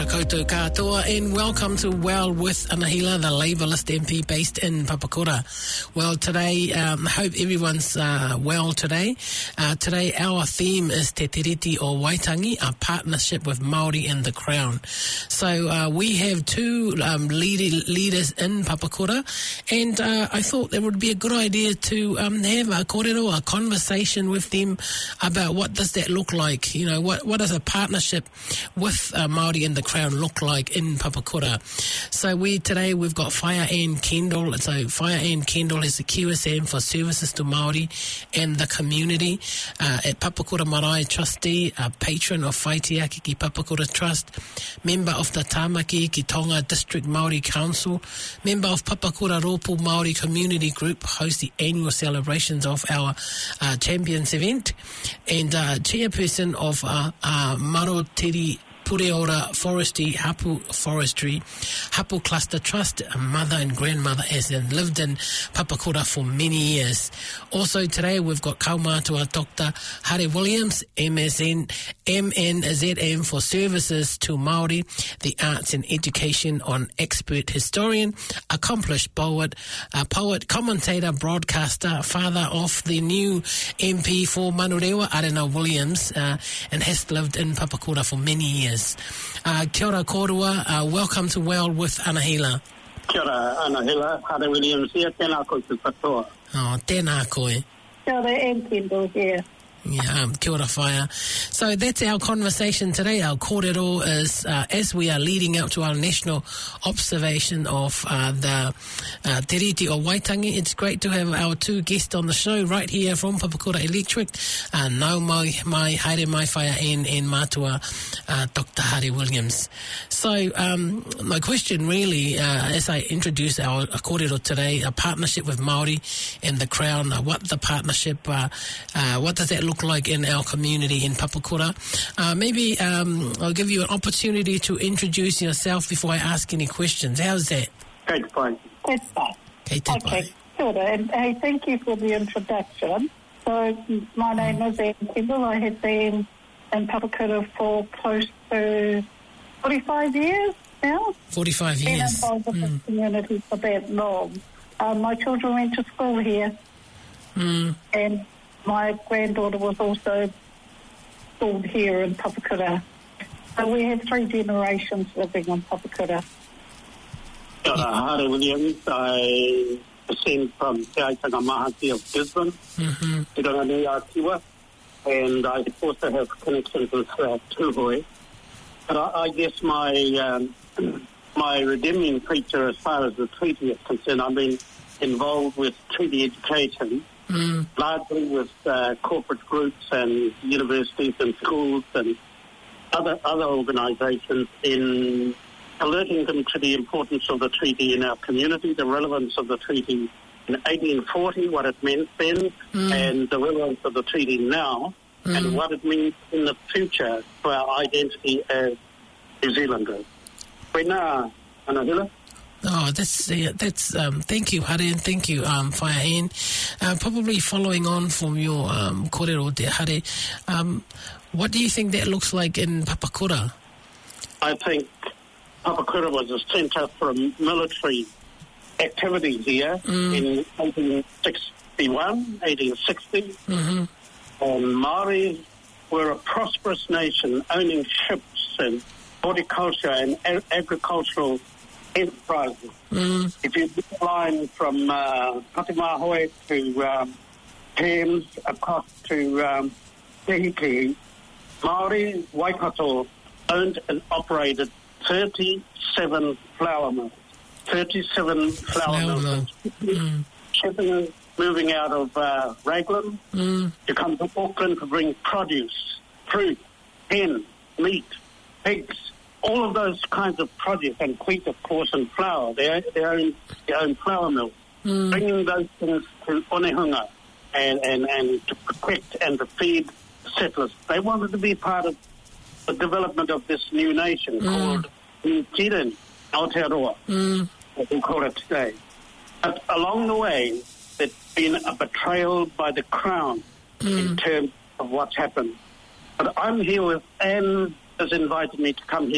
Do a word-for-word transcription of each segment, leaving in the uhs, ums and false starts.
koutou katoa, and welcome to Well with Anahila, the Labourist M P based in Papakura. Well, today, um, I hope everyone's uh, well today. Uh, today, our theme is Te Tiriti o Waitangi, a partnership with Māori and the Crown. So uh, we have two um, lead- leaders in Papakura, and uh, I thought it would be a good idea to um, have a kōrero, a conversation with them about what does that look like. You know, what, what does a partnership with uh, Māori and the Crown look like in Papakura. So we today we've got Whaia Ann Kendall. So Whaia Ann Kendall is the Q S M for Services to Māori and the Community uh, at Papakura Marae Trustee, a patron of Whaitiaki ki Papakura Trust, member of the Tāmaki ki Tonga District Māori Council, member of Papakura Ropu Māori Community Group, host the annual celebrations of our uh, Champions event, and uh, chairperson of uh, uh, Marotiri Pureora Forestry, Hapu Forestry, Hapu Cluster Trust, a mother and grandmother as in lived in Papakura for many years. Also today we've got kaumātua Doctor Hare Williams, M S N, M N Z M for Services to Māori, the Arts and Education on expert historian, accomplished poet, uh, poet, commentator, broadcaster, father of the new M P for Manurewa, Arena Williams, uh, and has lived in Papakura for many years. Uh, kia ora kōrua, uh, welcome to Well with Anahila. Kia ora, Anahila, Hare Williams here, tēnā koutou katoa. Oh, tēnā koe. Kia ora, Ann Kendall here. Yeah, um, kia ora whaia. So that's our conversation today. Our kōrero is, uh, as we are leading up to our national observation of uh, the uh, Te Riti o Waitangi, it's great to have our two guests on the show right here from Papakura Electric. Uh, nau mai, mai, haere mai Whaia Ann and mātua uh, Doctor Hare Williams. So um, my question really, uh, as I introduce our kōrero today, a partnership with Māori and the Crown, uh, what the partnership, uh, uh, what does that look like in our community in Papakura? Uh, maybe um, I'll give you an opportunity to introduce yourself before I ask any questions. How's that? Great point. That's fine. Okay, te pai. Okay, kia ora, and hey, thank you for the introduction. So, my name is Ann Kendall. I have been in Papakura for close to forty-five years now. forty-five Been years. involved with Mm. the community for that long. Um, my children went to school here, Mm. and my granddaughter was also schooled here in Papakura. So we have three generations living in Papakura. Kia ora, Hare Williams. I descend from Te Aitanga Mahati of Gisborne, Mm-hmm. Te Ranganui Atiwa, and I also have connections with uh, Tūhoe. But I, I guess my um, my redeeming feature as far as the treaty is concerned, I've been involved with treaty education, Mm. largely with uh, corporate groups and universities and schools and other other organisations in alerting them to the importance of the treaty in our community, the relevance of the treaty in eighteen forty, what it meant then, Mm. and the relevance of the treaty now, Mm. and what it means in the future for our identity as New Zealanders. Wena, Anahila? Oh, that's uh, that's. Um, thank you, Hare, and thank you, um, Whaia Ann. Uh, probably following on from your um, kōrero te Hare, um, what do you think that looks like in Papakura? I think Papakura was a centre for military activities here Mm. in eighteen sixty-one, eighteen sixty, Mm-hmm. and Māori were a prosperous nation owning ships and horticulture and a- agricultural enterprises. Mm. If you do a line from uh, Patimahoe to um, Thames across to um, Tehiki, Māori Waikato owned and operated thirty-seven flour mills. thirty-seven flour, Flour mills. mill. Mm. Shipping, moving out of uh, Raglan Mm. to come to Auckland to bring produce, fruit, hen, meat, pigs, all of those kinds of produce, and wheat, of course, and flour, their, their, own, their own flour mills, Mm. bringing those things to Onehunga and, and, and to protect and to feed settlers. They wanted to be part of the development of this new nation Mm. called New Zealand, Aotearoa, Mm. as we call it today. But along the way, there's been a betrayal by the Crown Mm. in terms of what's happened. But I'm here with Anne has invited me to come here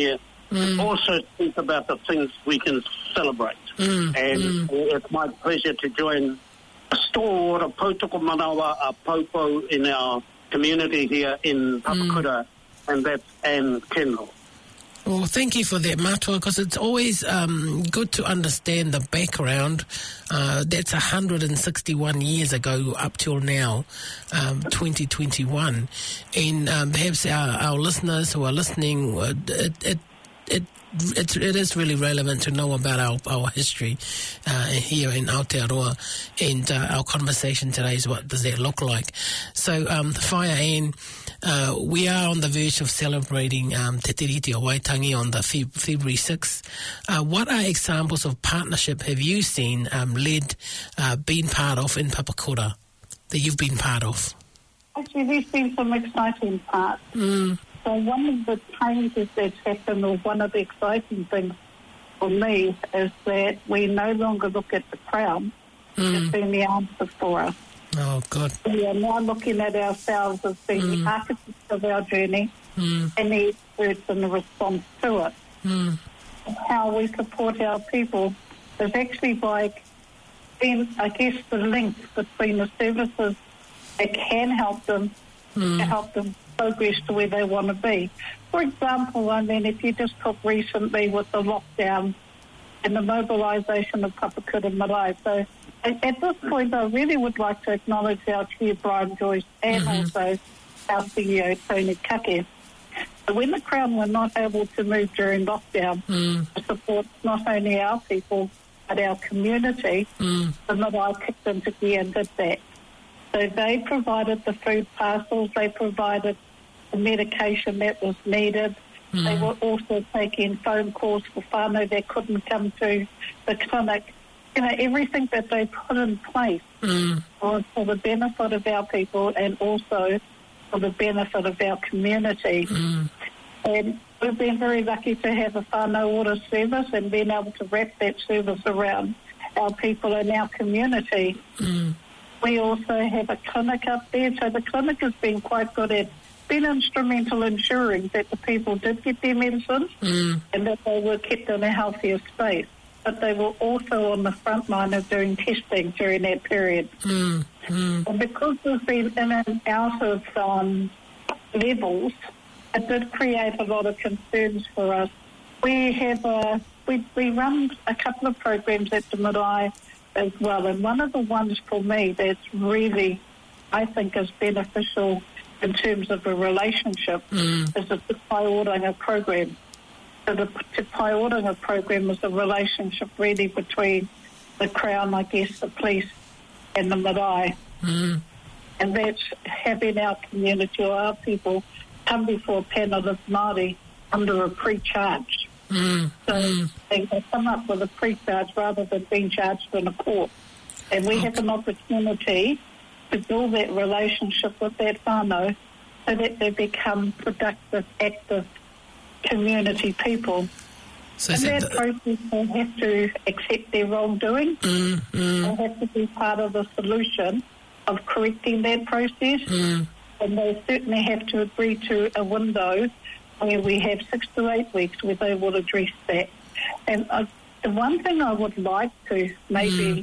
Mm. Also think about the things we can celebrate. Mm. And Mm. it's my pleasure to join a stalwart of Pautoko Manawa, a Popo in our community here in Papakura, mm. and that's Anne Kendall. Well, thank you for that, Matua, because it's always um, good to understand the background. Uh, that's one hundred sixty-one years ago up till now, um, twenty twenty-one. And um, perhaps our, our listeners who are listening, uh, it, it, it, it, it is really relevant to know about our, our history uh, here in Aotearoa. And uh, our conversation today is what does that look like. So, um, Whaia Anne, Uh, we are on the verge of celebrating um, Te Tiriti o Waitangi on the Feb- February sixth. Uh, what are examples of partnership have you seen, um, led, uh, been part of in Papakura that you've been part of? Actually, we've seen some exciting parts. Mm. So one of the changes that's happened, or one of the exciting things for me, is that we no longer look at the Crown Mm. as being the answer for us. Oh, God. We are now looking at ourselves as being Mm. the architects of our journey Mm. and the experts in the response to it. Mm. How we support our people is actually by being, I guess, the link between the services that can help them Mm. to help them progress to where they want to be. For example, I mean, if you just took recently with the lockdown and the mobilisation of Papakura Marae. So at, at this point, I really would like to acknowledge our Chair, Brian Joyce, and Mm-hmm. also our C E O, Tony Kake. So when the Crown were not able to move during lockdown Mm. to support not only our people, but our community, Mm. the Marae kicked into gear and did that. So they provided the food parcels, they provided the medication that was needed. Mm. They were also taking phone calls for whānau that couldn't come to the clinic. You know, everything that they put in place Mm. was for the benefit of our people and also for the benefit of our community. Mm. And we've been very lucky to have a whānau order service and being able to wrap that service around our people and our community. Mm. We also have a clinic up there, so the clinic has been quite good at being instrumental in ensuring that the people did get their medicines Mm. and that they were kept in a healthier space. But they were also on the front line of doing testing during that period. Mm. Mm. And because we've been in and out of um, levels, it did create a lot of concerns for us. We have a, we, we run a couple of programs at the Marae as well, and one of the ones for me that's really, I think, is beneficial in terms of a relationship Mm. is the Te Pai Oranga program. So the Te Pai Oranga program is a relationship really between the Crown, I guess, the police and the Marae. Mm. And that's having our community or our people come before a panel of Māori under a pre-charge. Mm. So Mm. they they come up with a pre-charge rather than being charged in a court. And we have an opportunity to build that relationship with that whānau so that they become productive, active community people. So In is it that the- process, they have to accept their wrongdoing. Mm. Mm. They have to be part of the solution of correcting that process. Mm. And they certainly have to agree to a window where we have six to eight weeks where they will address that. And uh, the one thing I would like to maybe Mm.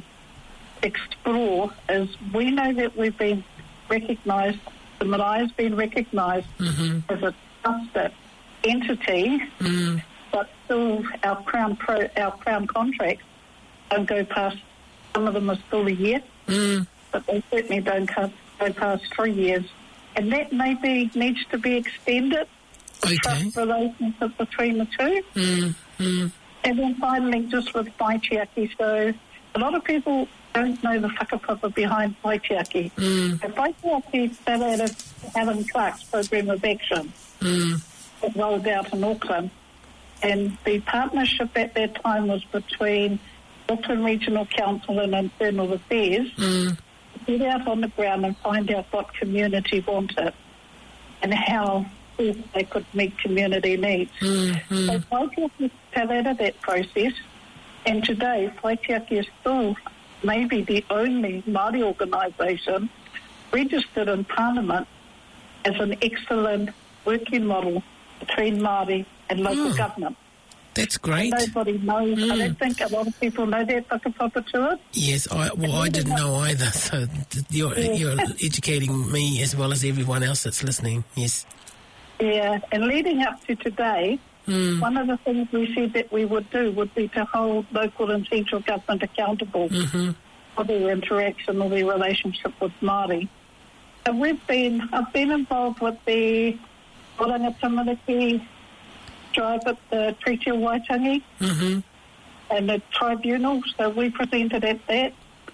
explore is we know that we've been recognised, the Marae has been recognised Mm-hmm. as a trusted entity, Mm. but still our Crown pro, our Crown contracts don't go past, some of them are still a year, Mm. but they certainly don't go go past three years. And that maybe needs to be extended, Okay. trust relationship between the two. Mm. Mm. And then finally, just with Waitiaki, so a lot of people don't know the whakapapa behind Waitiaki. Mm. And Waitiaki started Alan Clark's program of action Mm. that rolled out in Auckland. And the partnership at that time was between Auckland Regional Council and Internal Affairs Mm. to get out on the ground and find out what community wanted and how they could meet community needs. Mm. So Mm. Waitiaki fell out of that process, and today Waitiaki is still maybe the only Māori organisation registered in Parliament as an excellent working model between Māori and local Mm. government. That's great. Nobody knows. Mm. I don't think a lot of people know that whakapapa. Yes, I, well, I didn't know either, so th- you're, Yeah. you're educating me as well as everyone else that's listening, yes. Yeah, and leading up to today, Mm. one of the things we said that we would do would be to hold local and central government accountable Mm-hmm. for their interaction or their relationship with Māori. So we've been, I've been involved with the Oranga Tamariki drive at the Treaty of Waitangi Mm-hmm. and the tribunal, so we presented at that.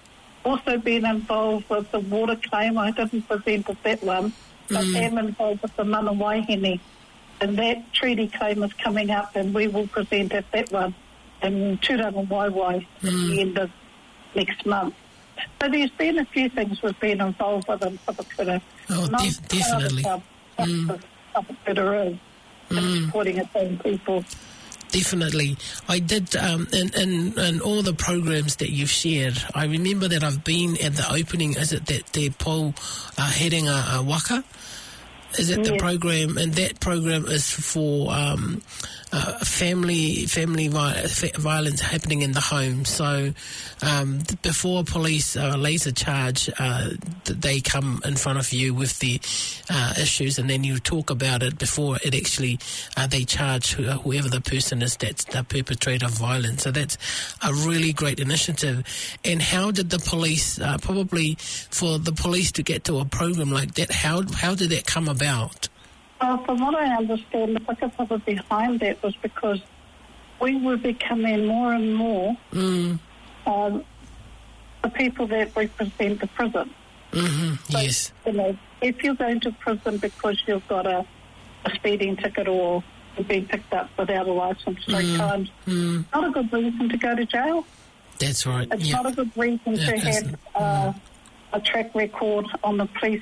Also been involved with the water claim. I didn't present at that one, but Mm. am involved with the Mana Waihine. And that treaty claim is coming up, and we will present at that one in Tūranga Waiwai at Mm. the end of next month. So there's been a few things we've been involved with in Papakura. Oh, Not def- definitely. part of Mm. what Papakura is, and supporting its own people. Definitely. I did, um, in, in, in all the programs that you've shared, I remember that I've been at the opening, is it that Te Pou uh, Herenga uh, Waka? Is it the Yes. program? And that program is for um, uh, family family vi- fa- violence happening in the home. So um, th- before police uh, lays a charge, uh, th- they come in front of you with the uh, issues, and then you talk about it before it actually uh, they charge wh- whoever the person is that's the perpetrator of violence. So that's a really great initiative. And how did the police, uh, probably for the police to get to a program like that, how how did that come about? Well, from what I understand, the whakapapa behind that was because we were becoming more and more Mm, um, the people that represent the prison. mm-hmm, So, yes. You know, if you're going to prison because you've got a, a speeding ticket or you've been picked up without a license three Mm, times, mm, not a good reason to go to jail. that's right. It's Yeah. not a good reason Yeah, to it's- have uh, a track record on the police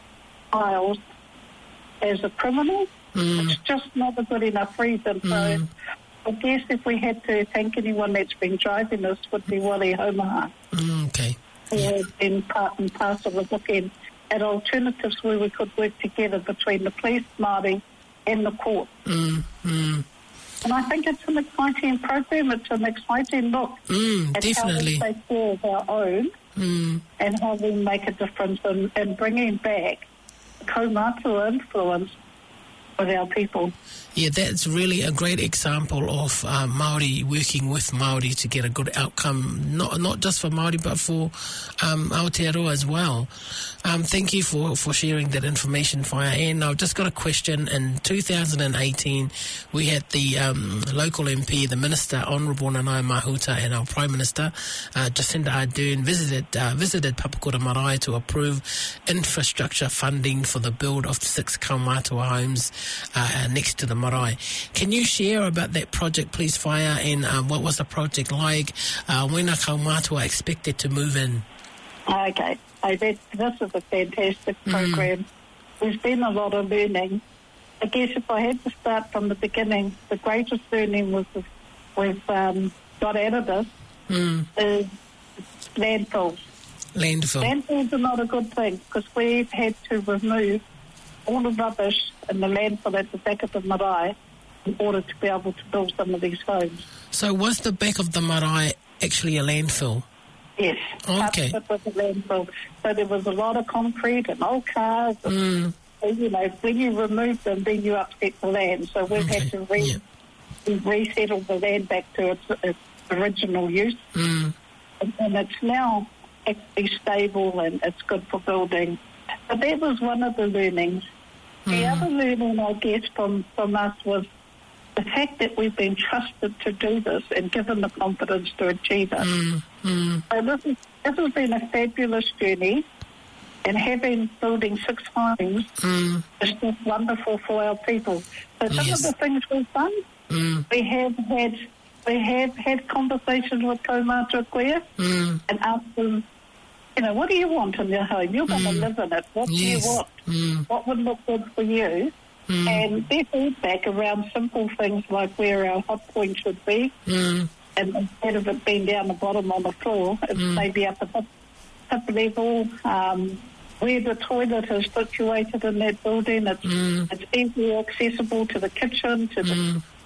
files as a criminal. Mm, It's just not a good enough reason. So Mm. I guess if we had to thank anyone that's been driving this would be Wale Homaha, mm, okay. who has been part and parcel of looking at alternatives where we could work together between the police, Māori and the court. Mm, mm, And I think it's an exciting program. It's an exciting look mm, at definitely. how we take care of our own Mm, and how we make a difference in, in bringing back kaumātua influence with our people. yeah, that's really a great example of uh, Māori working with Māori to get a good outcome, not not just for Māori but for um, Aotearoa as well. Um, thank you for, for sharing that information, Whaia. And I've just got a question. In two thousand eighteen, we had the um, local M P, the Minister, Honourable Nanaia Mahuta, and our Prime Minister, uh, Jacinda Ardern, visited uh, visited Papakura Marae to approve infrastructure funding for the build of the six kaumātua homes uh, next to the marae. Can you share about that project, please, Whaia, and uh, what was the project like? Uh, when are kaumātua expected to move in? Okay, I bet this is a fantastic program. There's been a lot of learning. I guess if I had to start from the beginning, the greatest learning was the, we've um, got out of this Mm, is landfills. landfill. Landfills are not a good thing because we've had to remove all the rubbish in the landfill at the back of the marae in order to be able to build some of these homes. So was the back of the marae actually a landfill? Yes. Okay. Part of it was a landfill. So there was a lot of concrete and old cars. And, Mm, you know, when you remove them, then you upset the land. So we've Okay, had to re- yeah. we resettle the land back to its, its original use. mm, And, and it's now actually stable and it's good for building. But that was one of the learnings. The other learning, I guess, from, from us was the fact that we've been trusted to do this and given the confidence to achieve it. mm, mm, So this, is, this has been a fabulous journey, and having building six homes mm, is just wonderful for our people. So some Yes. of the things we've done, mm, we have had we have had conversations with kaumātua koea mm, and asked them, you know, what do you want in your home? You're going to live in it. What Yes. do you want? mm, What would look good for you? Mm. And their feedback around simple things like where our hot point should be, mm, and instead of it being down the bottom on the floor, it's maybe up at hip, hip level. Um, where the toilet is situated in that building, it's, Mm. it's easily accessible to the kitchen, to the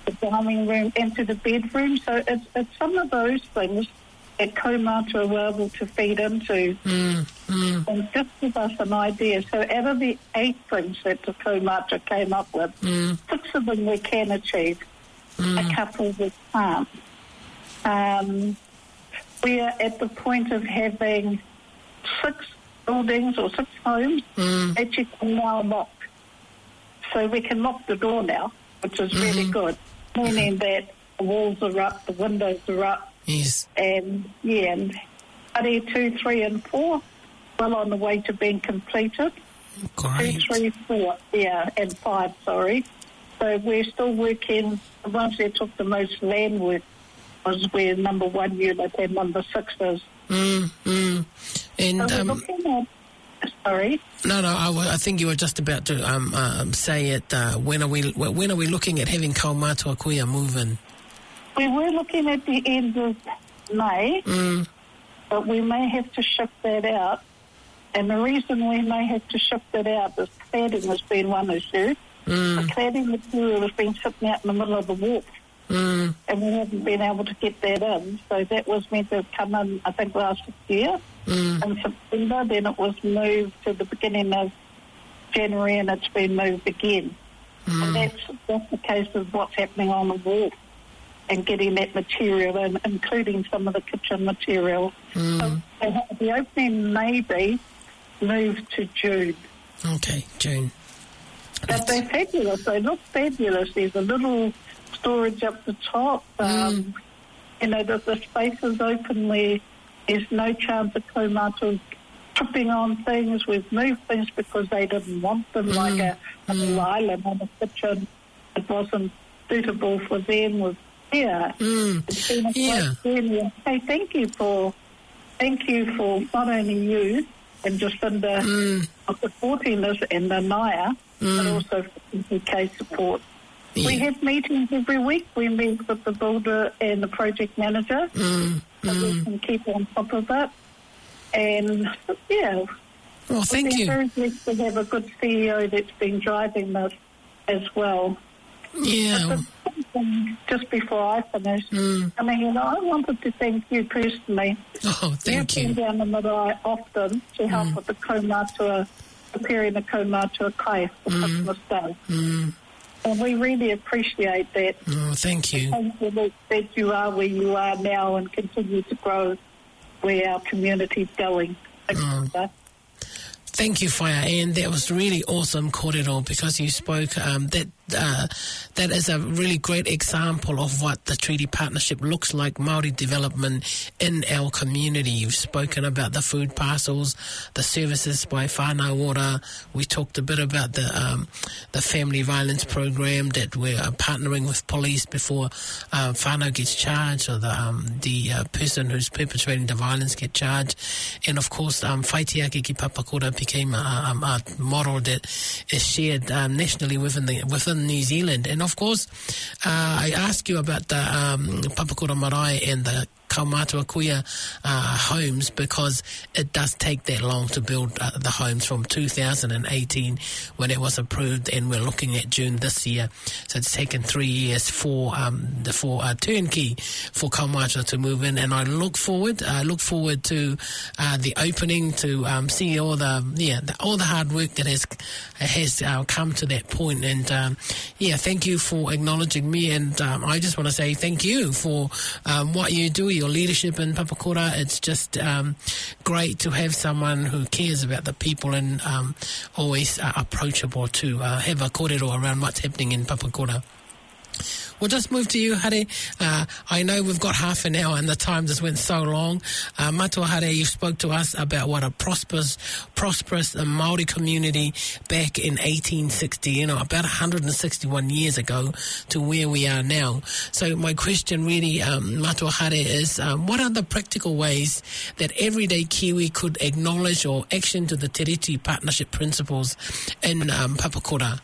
the dining room into the bedroom. So it's, it's some of those things that kaumātua were able to feed into mm, mm. and just give us an idea. So out of the eight things that the kaumātua came up with, mm. six of them we can achieve, mm. a couple we can't. Um, we are at the point of having six buildings or six homes mm. that you can now lock. So we can lock the door now, which is mm-hmm. really good, meaning that the walls are up, the windows are up. Yes. And, yeah, and Hare two, three and four, well on the way to being completed. Great. Two, three, four, yeah, and five, sorry. So we're still working, the ones that took the most land work was where number one unit and number six is. Mm, mm. And, so we're um, looking at, sorry? No, no, I, w- I think you were just about to um, um, say it. Uh, when are we When are we looking at having kaumātua kuia move in? We were looking at the end of May, mm. but we may have to shift that out. And the reason we may have to shift it out is cladding has been one issue. Mm. The cladding material has been sitting out in the middle of the wharf, mm. and we haven't been able to get that in. So that was meant to come in, I think, last year mm. in September. Then it was moved to the beginning of January, and it's been moved again. Mm. And that's, that's the case of what's happening on the wharf and getting that material in, including some of the kitchen material. Mm. So the opening may be moved to June. Okay, June. But they're fabulous. They look fabulous. There's a little storage up the top. Um, Mm. You know, the, the space is open where there's no chance of kaumātua tripping on things. We've moved things because they didn't want them, Mm. like a, a Mm. little island on the kitchen. It wasn't suitable for them. With yeah, Mm. it's been a Yeah. great journey. Hey, thank you for, thank you for not only you and Jacinda Mm. for supporting this and the Naya, Mm. but also for U K support. Yeah. We have meetings every week. We meet with the builder and the project manager, Mm. so we Mm. can keep on top of it. And yeah, Well, thank we're you. very blessed to have a good C E O that's been driving this as well. Yeah. Just before I finish, Mm. I mean, you know, I wanted to thank you personally. Oh, thank You've you. been down the Marae often to help Mm. with the kaumātua, preparing the kaumātua kai for Mm. Christmas Day. Mm. And we really appreciate that. Oh, thank you. Thank you that, that you are where you are now and continue to grow where our community's going. Thank Mm. you, sir. Thank you, Fire, and that was really awesome, Kōrero, because you spoke, um, that uh, that is a really great example of what the treaty partnership looks like, Māori development in our community. You've spoken about the food parcels, the services by Whānau Ora. We talked a bit about the um, the family violence program that we're partnering with police before uh, whānau gets charged, or the um, the uh, person who's perpetrating the violence get charged. And of course, um, Whaitiaki ki Papakura became a, a, a model that is shared um, nationally within the within New Zealand. And of course, uh, I asked you about the um, Papakura Marae and the kaumātua kuia uh, homes, because it does take that long to build uh, the homes from two thousand eighteen when it was approved, and we're looking at June this year. So it's taken three years for um, the for uh, turnkey for kaumātua to move in, and I look forward I look forward to uh, the opening, to um, see all the yeah the, all the hard work that has has uh, come to that point. And um, yeah, thank you for acknowledging me, and um, I just want to say thank you for um, what you do, your leadership in Papakura. It's just um, great to have someone who cares about the people and um, always uh, approachable to uh, have a kōrero around what's happening in Papakura. We'll just move to you, Hare. Uh, I know we've got half an hour and the time just went so long. Uh, Matua Hare, you spoke to us about what a prosperous, prosperous uh, Māori community back in eighteen sixty, you know, about one hundred sixty-one years ago to where we are now. So my question really, um, Matua Hare, is um, what are the practical ways that everyday Kiwi could acknowledge or action to the Te Reti Partnership principles in um, Papakura?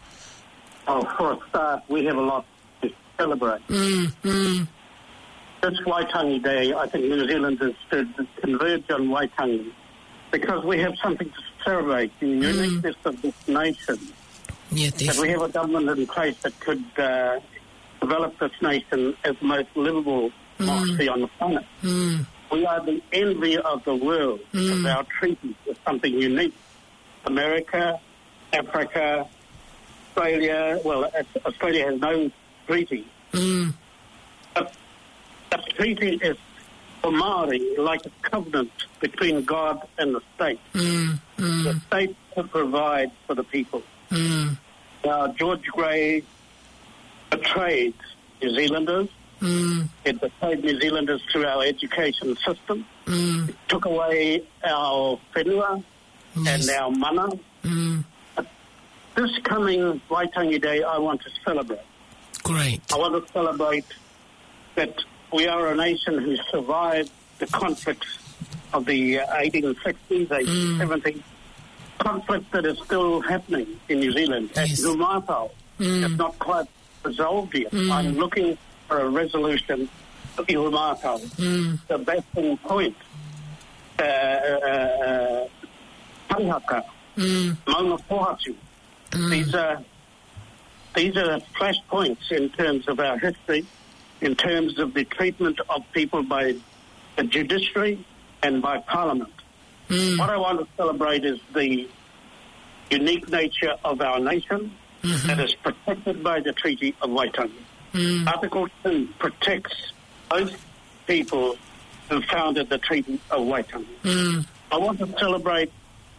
Oh, for a start, we have a lot to celebrate. Mm, mm. This Waitangi Day, I think New Zealanders should converge on Waitangi, because we have something to celebrate, the uniqueness mm. of this nation. Yeah, that we have a government in place that could uh, develop this nation as the most livable Mm. democracy on the planet. Mm. We are the envy of the world Mm. because our treaty is something unique. America, Africa, Australia, well, Australia has no treaty. Mm. But the treaty is, for Māori, like a covenant between God and the state. Mm. Mm. The state to provide for the people. Mm. Now, George Grey betrayed New Zealanders. Mm. It betrayed New Zealanders through our education system. Mm. It took away our whenua Yes. and our mana. Mm. This coming Waitangi Day, I want to celebrate. Great. I want to celebrate that we are a nation who survived the conflicts of the uh, eighteen sixties, eighteen seventies, mm. conflict that is still happening in New Zealand. Yes. At Numātau, Mm. it's not quite resolved yet. Mm. I'm looking for a resolution of Numātau. Mm. The basing point, uh, uh, Parihaka, Mm. Maunga Pohatu. Mm. These are these are flashpoints in terms of our history, in terms of the treatment of people by the judiciary and by Parliament. Mm. What I want to celebrate is the unique nature of our nation Mm-hmm. that is protected by the Treaty of Waitangi. Mm. Article two protects both people who founded the Treaty of Waitangi. Mm. I want to celebrate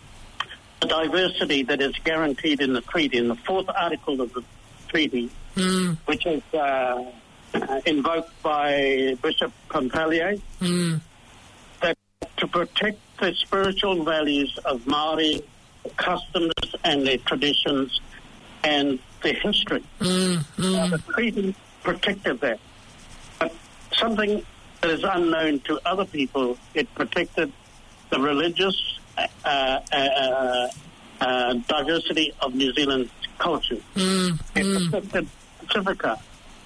the diversity that is guaranteed in the treaty, in the fourth article of the treaty, Mm. which is uh, invoked by Bishop Pompallier, Mm. that to protect the spiritual values of Māori, the customs and their traditions and their history. Mm. Now, Mm. the treaty protected that. But something that is unknown to other people, it protected the religious uh, uh, uh, diversity of New Zealand's culture. Mm. It Mm. protected Pacifica.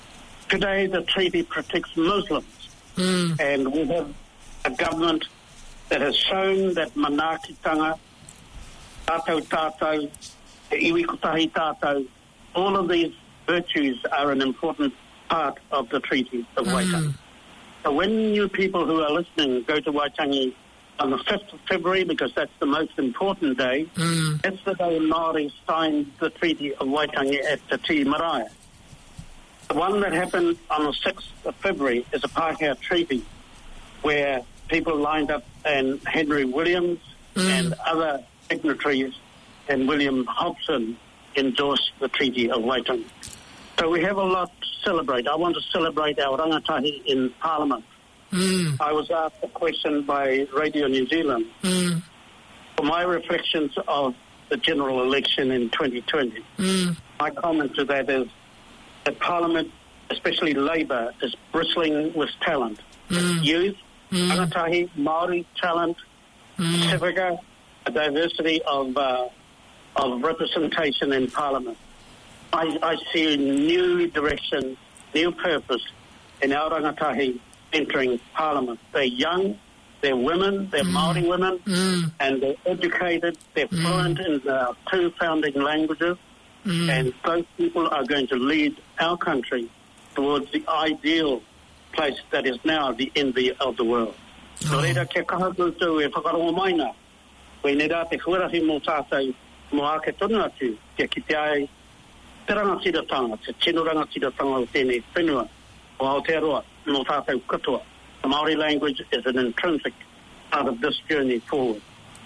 Today, the treaty protects Muslims, Mm. and we have a government that has shown that manakitanga, tātou tātou, iwi kutahi tātou, all of these virtues are an important part of the Treaty of Waitangi. Mm. So when you people who are listening go to Waitangi on the fifth of February, because that's the most important day, Mm. that's the day Māori signed the Treaty of Waitangi at Te Tii Marae. The one that happened on the sixth of February is a Pākehā Treaty, where people lined up and Henry Williams Mm. and other dignitaries and William Hobson endorsed the Treaty of Waitangi. So we have a lot to celebrate. I want to celebrate our rangatahi in Parliament. Mm. I was asked a question by Radio New Zealand Mm. for my reflections of the general election in twenty twenty. Mm. My comment to that is that Parliament, especially Labour, is bristling with talent. Mm. Youth, Mm. rangatahi, Māori talent, Mm. Pacifica, a diversity of uh, of representation in Parliament. I, I see a new direction, new purpose in our rangatahi entering Parliament. They're young, they're women, they're Māori women, Mm. and they're educated, they're fluent in the two founding languages, Mm. and those people are going to lead our country towards the ideal place that is now the envy of the world. Oh. No reira ke kaha koutou e whakarongo mai nā. Koe ne rā te huarahi mō tātou mō ake tonu atu kia ki te ai te rangatiratanga, te tino rangatiratanga o tēnei whenua o Aotearoa mō tātou katoa. The Māori language is an intrinsic part of this journey forward.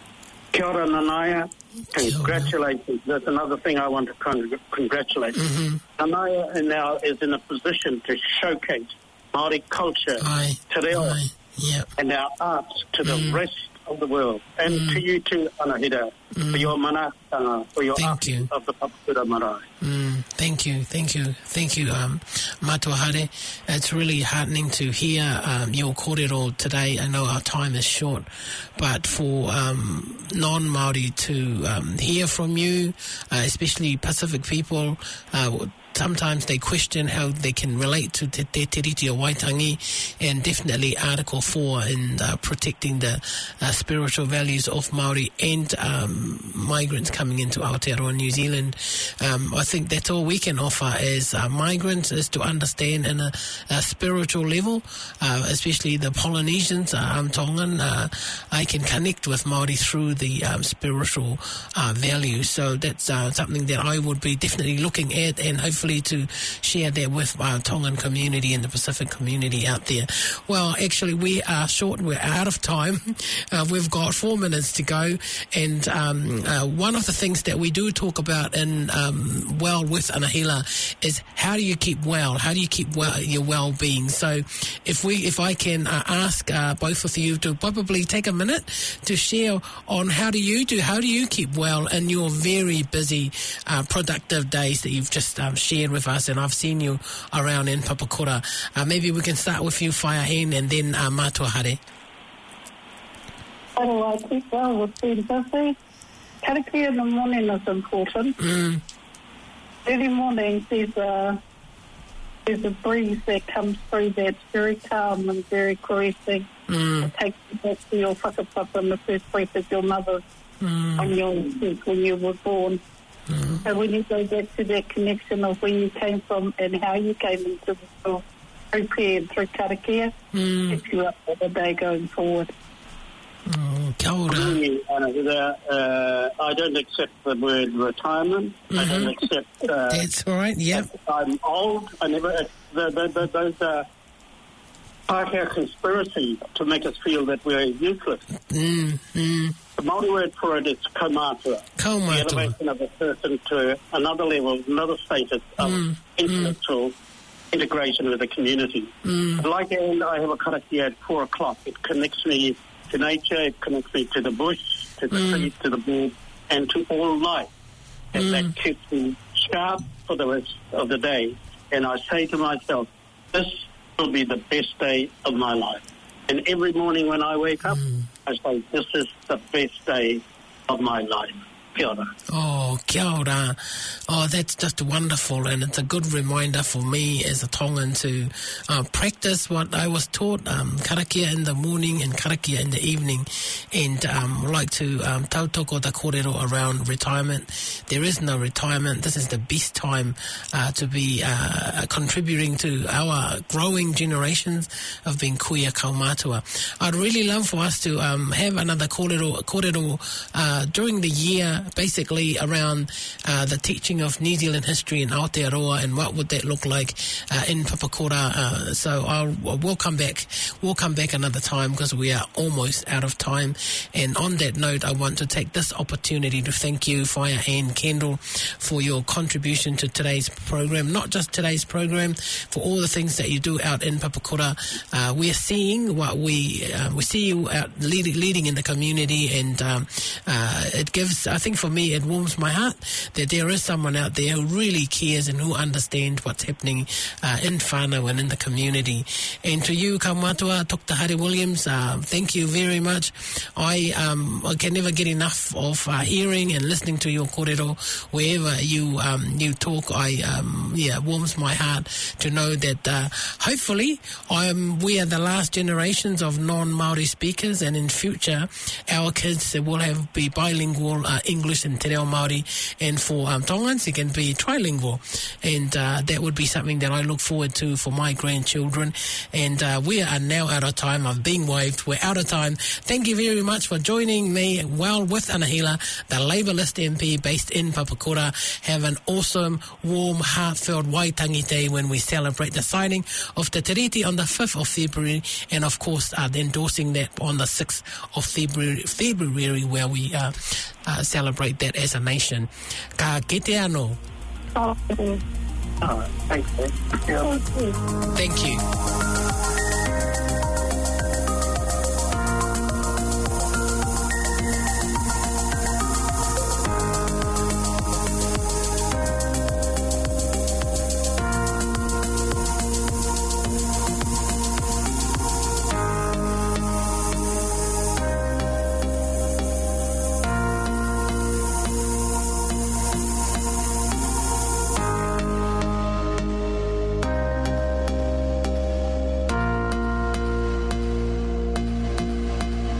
Kia ora, Nanaia. Congratulations. That's another thing I want to con- congratulate. Mm-hmm. Nanaia now is in a position to showcase Māori culture, Aye. te reo, Aye. Yep. and our arts to the Mm. rest of the world. And Mm. to you too, Anahira, Mm. for your manatanga, for your Thank art you. of the Papakura Marae. Mm, thank you, thank you, thank you, um, Matua Hare. It's really heartening to hear um, your kōrero today. I know our time is short, but for um, non-Māori to um, hear from you, uh, especially Pacific people, uh, Te sometimes they question how they can relate to Te Te Tiriti o Waitangi, and definitely Article four in uh, protecting the uh, spiritual values of Māori and um, migrants coming into Aotearoa, New Zealand. Um, I think that's all we can offer as uh, migrants, is to understand in a, a spiritual level, uh, especially the Polynesians, uh, um, Tongan, uh, I can connect with Māori through the um, spiritual uh, values. So that's uh, something that I would be definitely looking at, and hopefully to share that with our Tongan community and the Pacific community out there. Well, actually, we are short. We're out of time. Uh, we've got four minutes to go. And um, uh, one of the things that we do talk about in um, Well with Anahila is how do you keep well? How do you keep well, your well-being? So if we, if I can uh, ask uh, both of you to probably take a minute to share on how do you do, how do you keep well in your very busy, uh, productive days that you've just um, shared with us, and I've seen you around in Papakura. Uh, maybe we can start with you, Whaiahene, and then uh, Matua Hare. How do I keep well with being busy? Karakia in the morning is important. Mm. Early morning, there's a, there's a breeze that comes through that's very calm and very caressing. Mm. It takes you back to your whakapapa and the first breath of your mother Mm. on your cheek when you were born. Mm. So when you go back to that connection of where you came from and how you came into the world, prepared through karakia, Mm. sets you up for the day going forward. Oh, kia ora. Really, Anahila, uh, I don't accept the word retirement. Mm-hmm. I don't accept. Uh, That's all right. Yep. I'm old. I never. The, the, the, those are Pākehā conspiracy to make us feel that we're useless. Mm. Mm. The Māori word for it is kaumātua. Kaumātua. The elevation of a person to another level, another status of Mm. intellectual integration with the community. Mm. Like and I have a karakia at four o'clock. It connects me to nature, it connects me to the bush, to the Mm. trees, to the birds, and to all life. And Mm. that keeps me sharp for the rest of the day. And I say to myself, this will be the best day of my life. And every morning when I wake up, Mm. I say, this is the best day of my life. Kia ora. Oh, kia ora. Oh, that's just wonderful, and it's a good reminder for me as a Tongan to uh, practice what I was taught, um, karakia in the morning and karakia in the evening, and um, like to um, tautoko the kōrero around retirement. There is no retirement. This is the best time uh, to be uh, contributing to our growing generations of being kuia kaumātua. I'd really love for us to um, have another kōrero, kōrero uh, during the year, basically around uh, the teaching of New Zealand history in Aotearoa, and what would that look like uh, in Papakura. Uh, so I'll, we'll come back. We'll come back another time because we are almost out of time. And on that note, I want to take this opportunity to thank you, Whaiahene Kendall, for your contribution to today's program. Not just today's program, for all the things that you do out in Papakura. Uh, we're seeing what we uh, we see you out leading, leading in the community, and um, uh, it gives, I think for me, it warms my heart that there is someone out there who really cares and who understands what's happening uh, in whānau and in the community. And to you, Kaumātua, Doctor Hare Williams, uh, thank you very much. I, um, I can never get enough of uh, hearing and listening to your kōrero wherever you um, you talk. I um, yeah, warms my heart to know that uh, hopefully um, we are the last generations of non-Māori speakers, and in future our kids will have be bilingual uh, English and te reo Māori, and for um, Tongans it can be trilingual, and uh, that would be something that I look forward to for my grandchildren. And uh, we are now out of time. I'm being waved. We're out of time. Thank you very much for joining me. Well with Anahila, the Labourist M P based in Papakura. Have an awesome, warm, heartfelt Waitangi Day when we celebrate the signing of Te Tiriti on the fifth of February, and of course uh, endorsing that on the sixth of February, February where we uh, uh, celebrate that as a nation. Ka kete anō. Oh, Oh, thanks, man. Yeah. thank you. Thank you.